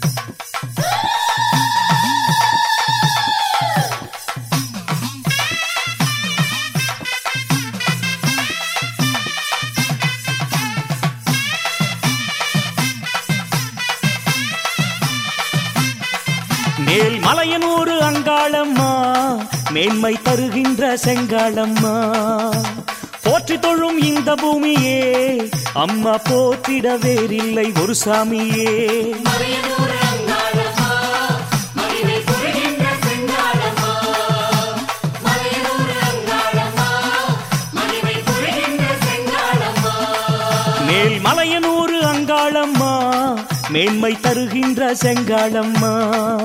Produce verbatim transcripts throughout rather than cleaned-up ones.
மேல் மலையனூறு அங்காளம்மா மேன்மை தருகின்ற செங்காளம்மா போற்றி தொழும் இந்த பூமியே அம்மா போற்றிட வேறில்லை ஒரு சாமியே. மேல் மலையனூறு அங்காளம்மா மேன்மை தருகின்ற செங்காளம்மா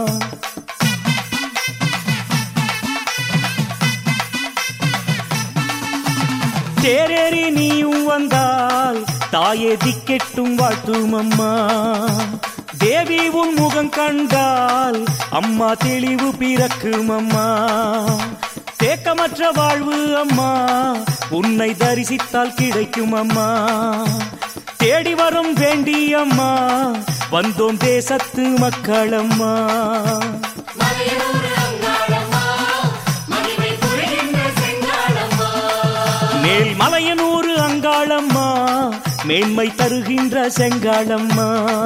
தேரேறி நீயும் வந்தால் தாயே திக்கெட்டும் வாழ்த்தும் அம்மா. தேவி உன் முகம் கண்டால் அம்மா தெளிவு பிறக்கும் அம்மா. தேக்கமற்ற வாழ்வு அம்மா உன்னை தரிசித்தால் கிடைக்கும் அம்மா. தேடி வரும் வேண்டி அம்மா வந்தோம் தேசத்து மக்கள் அம்மா. மேல் மலையனூறு அங்காளம்மா மேன்மை தருகின்ற செங்காளம்மா.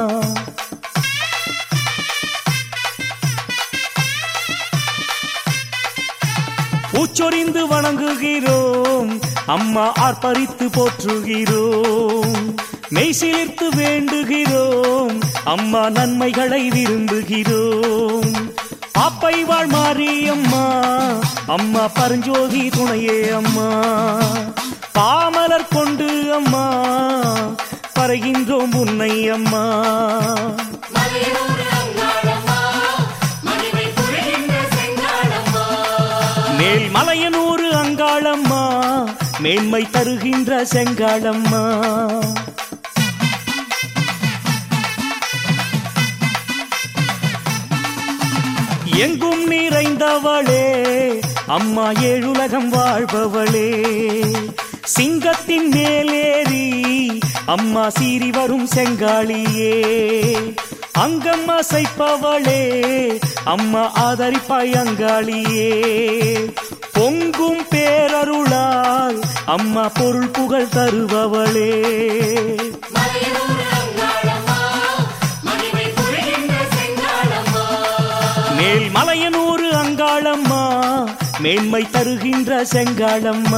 பூச்சொரிந்து வணங்குகிறோம் அம்மா ஆர்ப்பரித்து போற்றுகிறோம். மெய் சிலிர்த்து வேண்டுகிறோம் அம்மா நன்மைகளை விரும்புகிறோம். பாப்பை வாழ் மாரியம்மா அம்மா பரஞ்சோதி துணையே அம்மா. பாமலர் கொண்டு அம்மா பறைகின்றோம் உன்னை அம்மா. மேல் மலையனூறு அங்காளம்மா மேன்மை தருகின்ற செங்காளம்மா. எங்கும் நிறைந்தவளே அம்மா ஏழுலகம் வாழ்பவளே. சிங்கத்தின் மேலேறி அம்மா சீறி வரும் செங்காளியே. அங்கம் அசைப்பவளே அம்மா ஆதரிப்பாய் அங்காளியே. பொங்கும் பேரருளால் அம்மா பொருள் புகழ் தருபவளே. மேல் மலையனூறு அங்காளம்மா மேன்மை தருகின்ற செங்காளம்மா.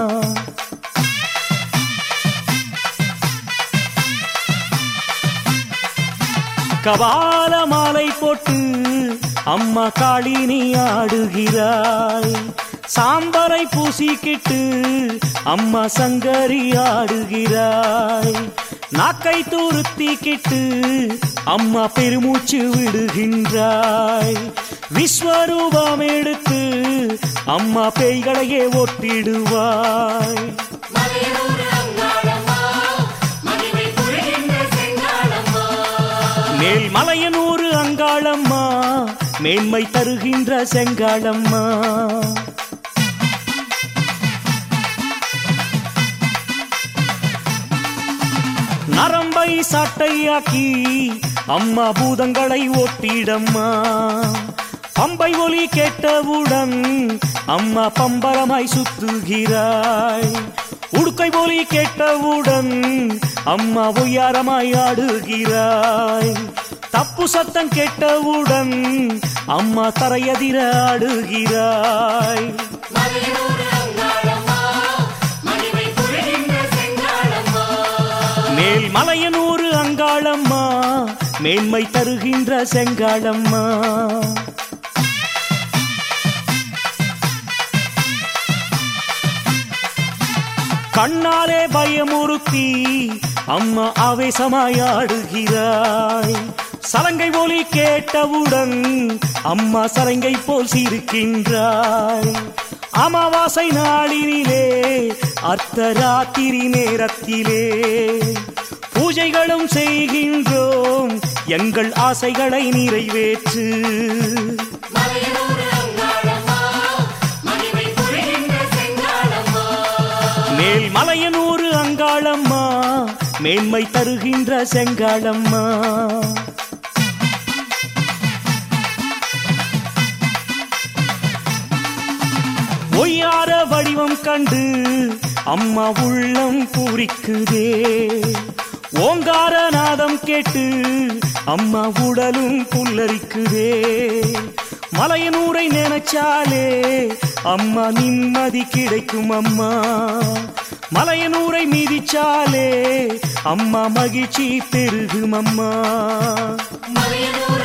கபால மாலை போட்டு அம்மா காளினி ஆடுகிறாய். சாம்பரை பூசிக்கிட்டு அம்மா சங்கரி ஆடுகிறாய். நாக்கை தூருத்திக்கிட்டு அம்மா பெருமூச்சு விடுகின்றாய். விஸ்வரூபம் எடுத்து அம்மா பேய்களையே ஓட்டிடுவாய். மேல் மலையனூறு அங்காளம்மா மேன்மை தருகின்ற செங்காளம்மா. நரம்பை சாட்டையாக்கி அம்மா பூதங்களை ஓட்டிடம்மா. பம்பை ஒலி கேட்டவுடன் அம்மா பம்பரமாய் சுத்துகிறாய். உடுக்கை ஒலி கேட்டவுடன் அம்மா உயரமாய் ஆடுகிறாய். தப்பு சத்தம் கேட்டவுடன் அம்மா தரையதிர ஆடுகிறாய். மேல் மலையனூறு அங்காளம்மா மேன்மை தருகின்ற செங்காளம்மா. கண்ணாலே பயமுறுத்தி அம்மா ஆவேசமாய் ஆடுகிறாய். சலங்கை ஒலி கேட்டவுடன் அம்மா சலங்கை போல் சிரிக்கின்றாய். அமாவாசை நாளினிலே அர்த்தராத்திரி நேரத்திலே பூஜைகளும் செய்கின்றோம் எங்கள் ஆசைகளை நிறைவேற்று. மேல் மலையனூறு அங்காளம்மா மேன்மை தருகின்ற செங்காளம்மா. கண்டு அம்மா உள்ளம் பூரிக்குதே. ஓங்கார நாதம் கேட்டு அம்மா உடலும் புல்லரிக்குதே. மலையனூரை நினைச்சாலே அம்மா நிம்மதி கிடைக்கும் அம்மா. மலையனூரை மீதிச்சாலே அம்மா மகிழ்ச்சி பெருகும் அம்மா. மலையனூர்